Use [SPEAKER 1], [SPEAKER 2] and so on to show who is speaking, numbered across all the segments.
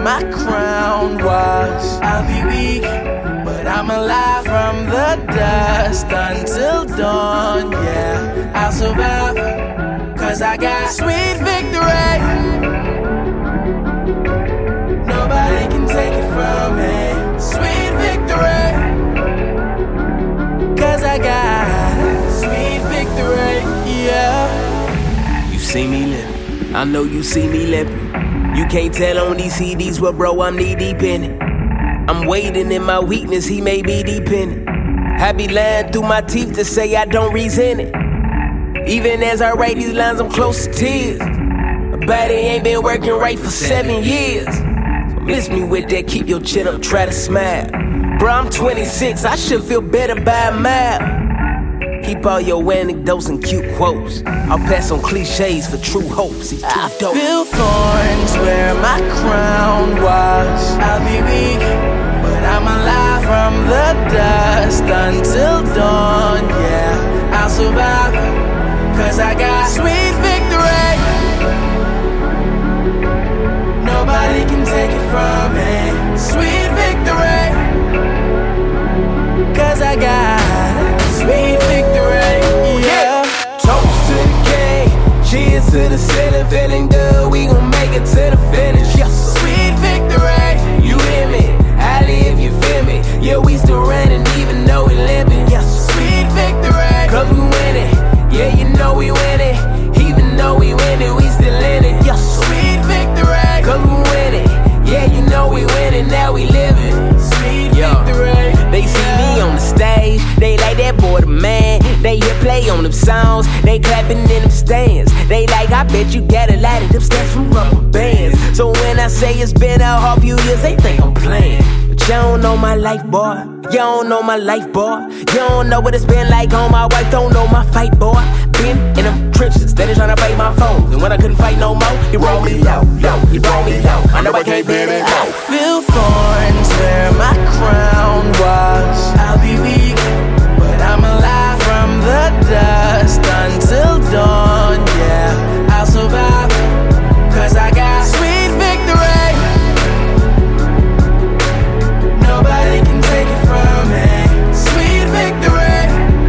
[SPEAKER 1] my crown was. I'll be weak, but I'm alive from the dust until dawn, yeah. I'll survive, cause I got sweet victory. Nobody can take it from me. Sweet victory, cause I got sweet victory, yeah.
[SPEAKER 2] You see me lippin', I know you see me lippin'. You can't tell on these CDs, well bro, I'm knee deep in it. I'm waiting in my weakness, he may be deep in it. I be lying through my teeth to say I don't resent it. Even as I write these lines, I'm close to tears. My body ain't been working right for 7 years. So miss me with that, keep your chin up, try to smile. Bro, I'm 26, I should feel better by a mile. Keep all your anecdotes and cute quotes. I'll pass on cliches for true hopes. He's too dope.
[SPEAKER 1] I feel thorns where my crown was. I'll be weak, but I'm alive from the dust until dawn, yeah. I'll survive, cause I got sweet victory. Nobody can take it from me. Sweet victory, cause I got sweet victory, yeah.
[SPEAKER 2] Toast to the king, cheers to the ceiling, feeling good, we gon' make it to the finish. Yes,
[SPEAKER 1] sweet victory,
[SPEAKER 2] you hear me? Highly if you feel me. Yeah, we still running even though we limping. Yes,
[SPEAKER 1] sweet victory,
[SPEAKER 2] cause we winning. Yeah, you know we winning. Even though we winning, we still in it. Yes,
[SPEAKER 1] sweet victory,
[SPEAKER 2] cause we winning. Yeah, you know we winning, now we living.
[SPEAKER 1] Sweet victory.
[SPEAKER 2] They see me on the stage, they like that boy the man. They hear play on them songs, they clapping in them stands. They like, I bet you got a lot of them stats from rubber bands. So when I say it's been a half few years, they think I'm playing. But you don't know my life, boy. You don't know my life, boy. You don't know what it's been like on my wife, don't know my fight, boy. Been in them trenches, steady trying to fight my foes. And when I couldn't fight no more, he brought me low, he brought me low. I know I can't bear it low.
[SPEAKER 1] I feel thorns where my crown was. I'll be weak, but I'm alive from the dust until dawn, yeah. I'll survive, cause I got sweet victory. Nobody can take it from me. Sweet victory,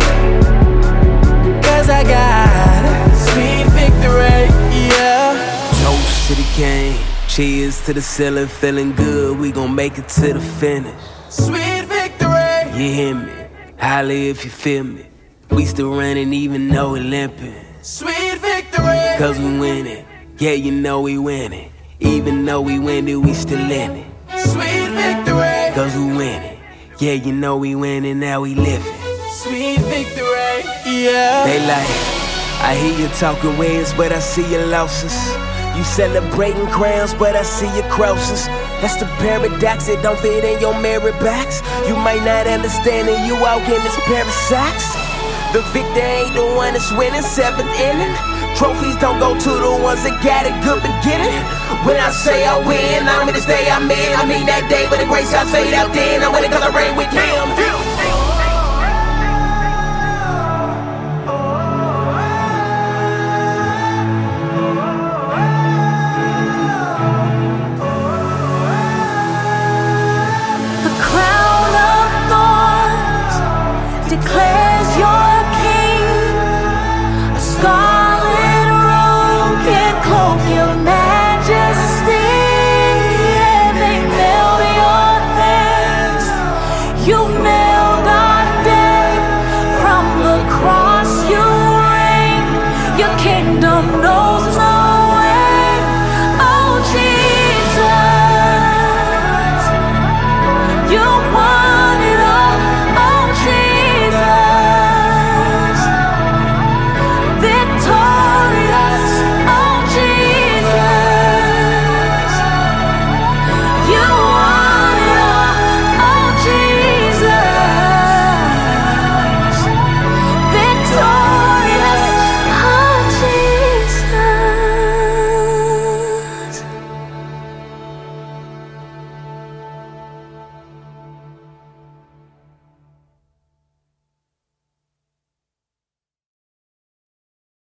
[SPEAKER 1] cause I got sweet victory, yeah.
[SPEAKER 2] Toast to the king, cheers to the ceiling, feeling good, we gon' make it to the finish.
[SPEAKER 1] Sweet victory,
[SPEAKER 2] you hear me? Holla if you feel me. We still running even though we limping.
[SPEAKER 1] Sweet victory,
[SPEAKER 2] cause we winning. Yeah, you know we winning. Even though we winning, we still in it.
[SPEAKER 1] Sweet victory,
[SPEAKER 2] cause we winning. Yeah, you know we winning, now we living.
[SPEAKER 1] Sweet victory, yeah.
[SPEAKER 2] They like, I hear you talking ways, but I see your losses. You celebrating crowns, but I see your crosses. That's the paradox, it don't fit in your merit box. You might not understand it, you out in this pair of socks. The victor ain't the one that's winning 7th inning. Trophies don't go to the ones that got a good beginning. When I say I win, I mean this day I'm in. I mean that day when the gray skies fade out then. I'm winning cause I reign with him.